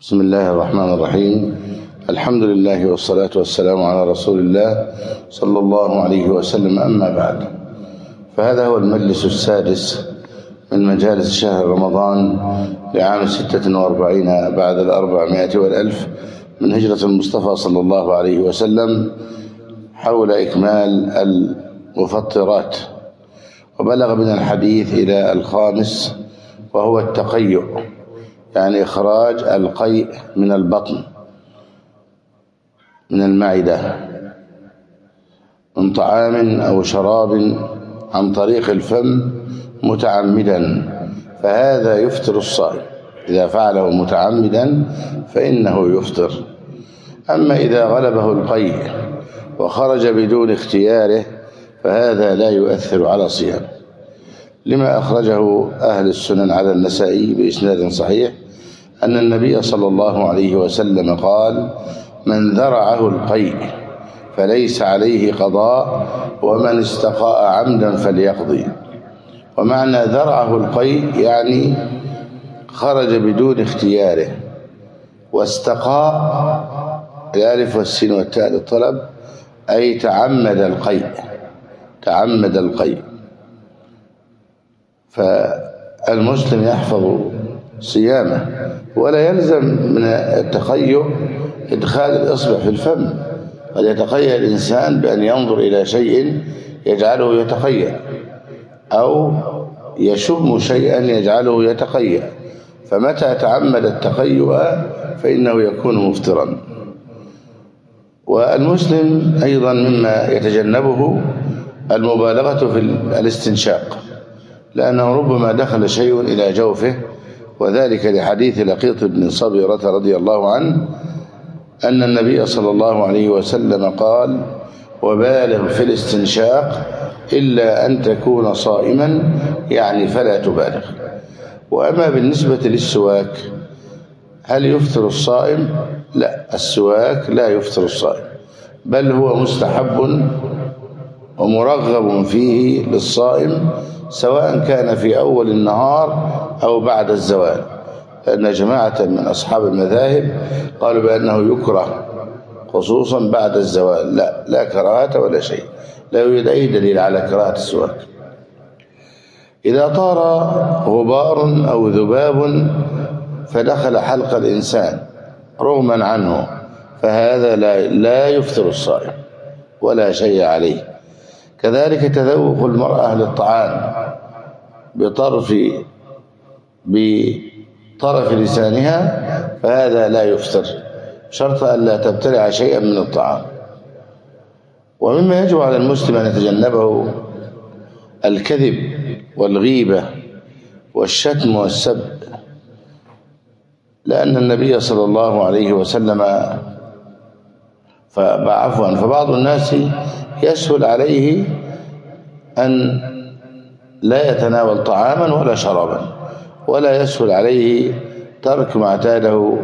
بسم الله الرحمن الرحيم. الحمد لله والصلاة والسلام على رسول الله صلى الله عليه وسلم. أما بعد، فهذا هو المجلس السادس من مجالس شهر رمضان لعام 46 بعد 400 والألف من هجرة المصطفى صلى الله عليه وسلم، حول إكمال المفطرات. وبلغ من الحديث إلى الخامس، وهو التقيؤ، يعني إخراج القيء من البطن من المعدة من طعام أو شراب عن طريق الفم متعمدا، فهذا يفطر الصائم. إذا فعله متعمدا فإنه يفطر. أما إذا غلبه القيء وخرج بدون اختياره فهذا لا يؤثر على صيام، لما أخرجه أهل السنن على النسائي بإسناد صحيح أن النبي صلى الله عليه وسلم قال: من ذرعه القيء فليس عليه قضاء، ومن استقاء عمدا فليقضي. ومعنى ذرعه القيء يعني خرج بدون اختياره، واستقاء الألف والسين والتاء للطلب، أي تعمد القيء. تعمد القيء. فالمسلم يحفظ صيامه، ولا يلزم من التقيؤ إدخال الإصبع في الفم. قد يتقيأ الإنسان بأن ينظر إلى شيء يجعله يتقيأ، أو يشم شيئا يجعله يتقيأ، فمتى تعمد التقيؤ فإنه يكون مفطرا. والمسلم أيضا مما يتجنبه المبالغة في الاستنشاق، لأنه ربما دخل شيء إلى جوفه، وذلك لحديث لقيط بن صبيرة رضي الله عنه أن النبي صلى الله عليه وسلم قال: وبالغ في الاستنشاق إلا أن تكون صائما، يعني فلا تبالغ. وأما بالنسبة للسواك، هل يفطر الصائم؟ لا، السواك لا يفطر الصائم، بل هو مستحب ومرغب فيه للصائم، سواء كان في أول النهار أو بعد الزوال، لأن جماعة من أصحاب المذاهب قالوا بأنه يكره خصوصا بعد الزوال. لا كراهة ولا شيء، لا يوجد أي دليل على كراهة السواك. إذا طار غبار أو ذباب فدخل حلق الإنسان رغما عنه، فهذا لا يفطر الصائم ولا شيء عليه. كذلك تذوق المرأة للطعام بطرف لسانها، فهذا لا يفطر، شرط أن لا تبتلع شيئا من الطعام. ومما يجب على المسلم أن يتجنبه الكذب والغيبة والشتم والسب، لأن النبي صلى الله عليه وسلم فبعض الناس يسهل عليه أن لا يتناول طعاما ولا شرابا، ولا يسهل عليه ترك ما اعتاده،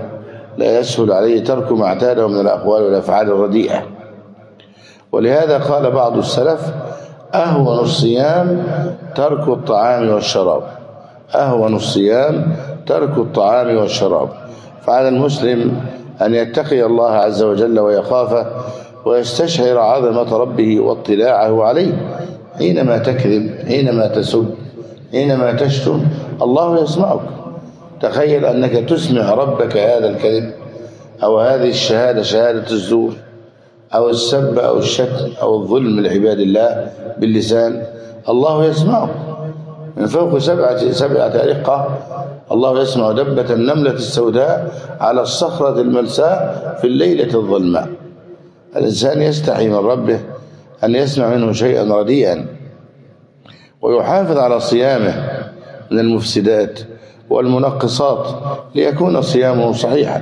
من الأقوال والأفعال الرديئة. ولهذا قال بعض السلف: أهون الصيام ترك الطعام والشراب. أهون الصيام ترك الطعام والشراب. فعلى المسلم أن يتقي الله عز وجل ويخافه، ويستشعر عظمة ربه واطلاعه عليه. حينما تكذب، حينما تسب، حينما تشتم، الله يسمعك. تخيل أنك تسمع ربك هذا الكذب أو هذه الشهادة، شهادة الزور أو السب أو الشتم أو الظلم لعباد الله باللسان، الله يسمعك من فوق سبعة رقة. الله يسمع دبة النملة السوداء على الصخرة الملساء في الليلة الظلماء. الإنسان يستحي من ربه أن يسمع منه شيئا رديئا، ويحافظ على صيامه من المفسدات والمنقصات ليكون صيامه صحيحا.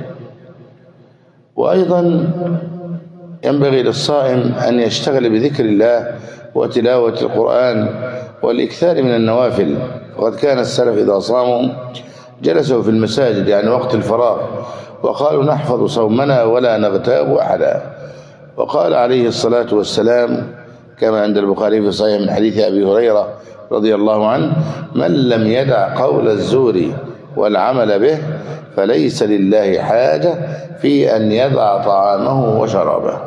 وأيضا ينبغي للصائم أن يشتغل بذكر الله وتلاوة القرآن والإكثار من النوافل. وقد كان السلف إذا صاموا جلسوا في المساجد، يعني وقت الفراغ، وقالوا: نحفظ صومنا ولا نغتاب أحدا. وقال عليه الصلاة والسلام كما عند البخاري في صحيح من حديث أبي هريرة رضي الله عنه: من لم يدع قول الزور والعمل به فليس لله حاجة في أن يدع طعامه وشرابه،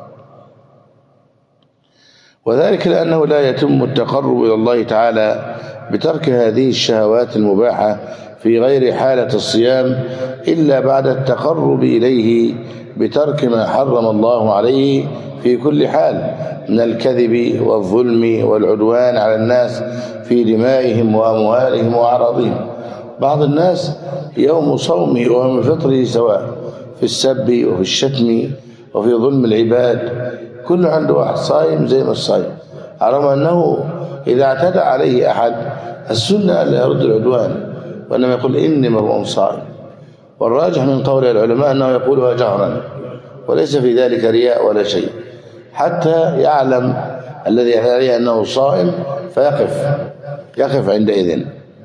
وذلك لأنه لا يتم التقرب إلى الله تعالى بترك هذه الشهوات المباحة في غير حالة الصيام إلا بعد التقرب إليه بترك ما حرم الله عليه في كل حال من الكذب والظلم والعدوان على الناس في دمائهم وأموالهم وأعراضهم. بعض الناس يوم صومه ويوم فطره سواء في السب وفي الشتم وفي ظلم العباد، كل عنده واحد صايم زي ما الصايم، رغم أنه إذا اعتدى عليه أحد السنة ألا يرد العدوان، وإنما يقول إني امرؤ صائم. والراجح من قول العلماء أنه يقولها جهرا وليس في ذلك رياء ولا شيء، حتى يعلم الذي يعتدى عليه أنه صائم فيقف عندئذ.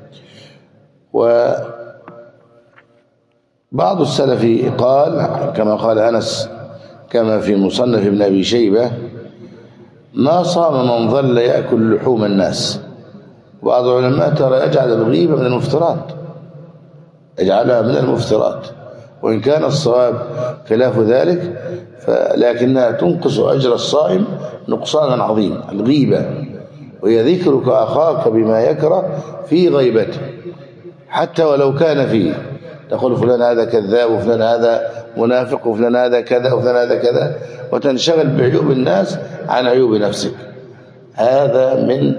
وبعض السلف قال كما قال أنس كما في مصنف ابن أبي شيبة: ما صام من ظل يأكل لحوم الناس. بعض العلماء ترى يجعل الغيبة من المفترات، يجعلها من المفترات، وإن كان الصواب خلاف ذلك لكنها تنقص أجر الصائم نقصانا عظيما. الغيبة وهي ذكرك أخاك بما يكره في غيبته، حتى ولو كان فيه، تقول فلان هذا كذاب وفلان هذا منافق وفلان هذا كذا وفلان هذا كذا، وتنشغل بعيوب الناس عن عيوب نفسك. هذا من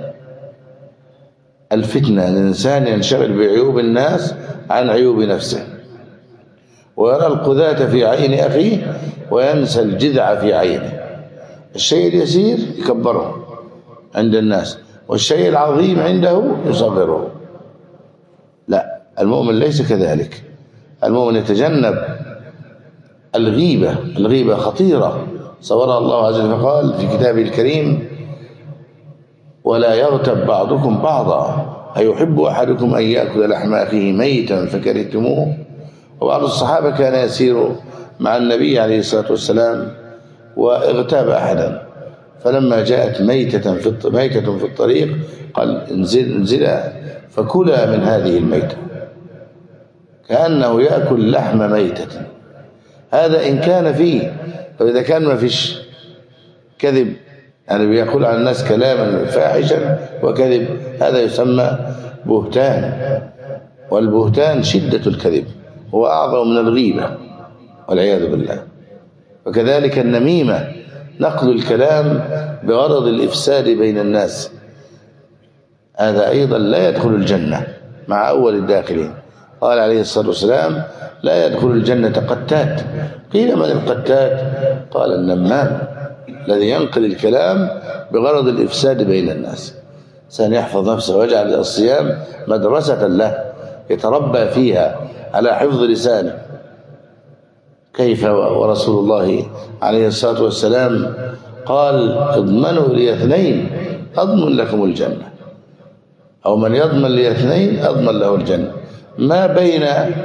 الفتنة، الإنسان ينشغل بعيوب الناس عن عيوب نفسه، ويرى القذاة في عين أخيه وينسى الجذع في عينه. الشيء اليسير يكبره عند الناس، والشيء العظيم عنده يصغره. لا، المؤمن ليس كذلك. المؤمن يتجنب الغيبة. الغيبة خطيرة صورها الله عز وجل فقال في كتابه الكريم: ولا يغتب بعضكم بعضا أيحب أحدكم أن يأكل لحم أخيه ميتا فكرهتموه. وبعض الصحابة كان يسير مع النبي عليه الصلاة والسلام واغتاب أحدا، فلما جاءت ميتة في الطريق قال: انزلا فكلا من هذه الميتة، كأنه يأكل لحم ميتة. هذا إن كان فيه، فإذا كان ما فيش كذب، يعني بيقول على الناس كلاما فاحشا وكذب، هذا يسمى بهتان، والبهتان شدة الكذب هو أعظم من الغيبة والعياذ بالله. وكذلك النميمة، نقل الكلام بغرض الإفساد بين الناس، هذا أيضا لا يدخل الجنة مع أول الداخلين. قال عليه الصلاة والسلام: لا يدخل الجنة قتات. قيل: من القتات؟ قال: النمام الذي ينقل الكلام بغرض الإفساد بين الناس. سيحفظ نفسه ويجعل الصيام مدرسة له يتربى فيها على حفظ لسانه. كيف ورسول الله عليه الصلاة والسلام قال: اضمنوا لي اثنين أضمن لكم الجنة، أو من يضمن لي اثنين أضمن له الجنة: ما بين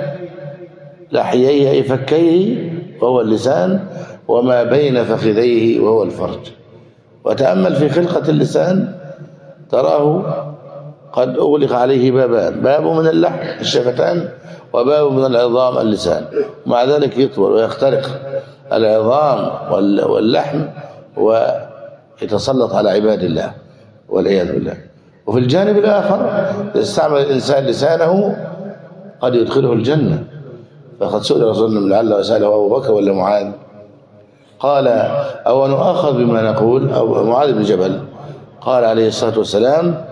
لحييه أي فكيه وهو اللسان، وما بين فخذيه وهو الفرج. وتأمل في خلقة اللسان تراه قد أغلق عليه بابان: باب من اللحم الشفتان، وباب من العظام اللسان، ومع ذلك يطول ويخترق العظام واللحم ويتسلط على عباد الله والعياذ بالله. وفي الجانب الآخر إذا استعمل الإنسان لسانه قد يدخله الجنة. فقد سئل رسول الله لعله وسأله أبو بكر ولا معاذ، قال: أو نؤاخذ بما نقول؟ أو معاذ بن جبل قال عليه الصلاة والسلام: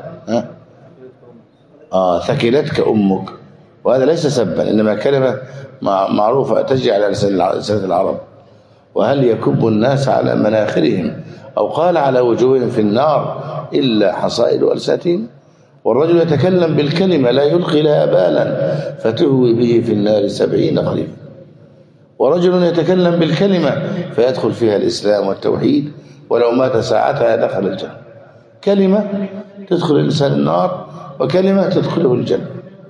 ثكلتك أمك. وهذا ليس سبا، إنما كلمة معروفة تجري على لسان العرب. وهل يكب الناس على مناخرهم، أو قال على وجوههم في النار إلا حصائد ألسنتهم. والرجل يتكلم بالكلمة لا يلقي لها بالا فتهوي به في النار 70 خريفا. ورجل يتكلم بالكلمة فيدخل فيها الإسلام والتوحيد، ولو مات ساعتها دخل الجنة. كلمة تدخل الإنسان النار، وكلمة تدخله الجنة.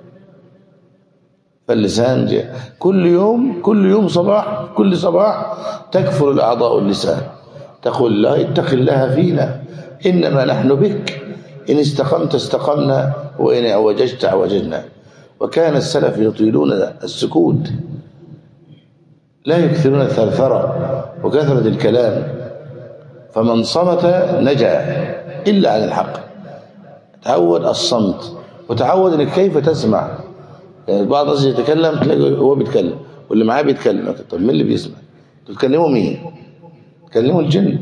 فاللسان كل يوم صباح، كل صباح تكفر الأعضاء اللسان، تقول: لا اتق الله فينا إنما نحن بك، إن استقمت استقمنا وإن اعوججت اعوججنا. وكان السلف يطيلون السكوت، لا يكثرون الثرثرة وكثرة الكلام، فمن صمت نجا إلا عن الحق. تعود الصمت وتعود انك كيف تسمع. يعني بعض الناس يتكلم تلاقي هو بيتكلم واللي معاه بيتكلم، طب مين اللي بيسمع؟ تتكلموا مين؟ تكلموا الجن،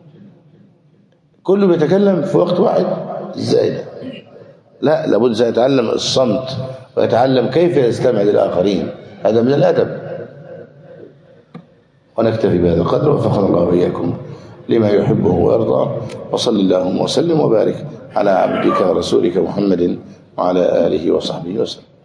كله بيتكلم في وقت واحد، ازاي ده؟ لا، لابد أن يتعلم الصمت ويتعلم كيف يستمع للآخرين، هذا من الأدب. ونكتفي بهذا القدر، وفقنا الله وإياكم لما يحبه ويرضى، وصل اللهم وسلم وبارك على عبدك ورسولك محمد وعلى آله وصحبه وسلم.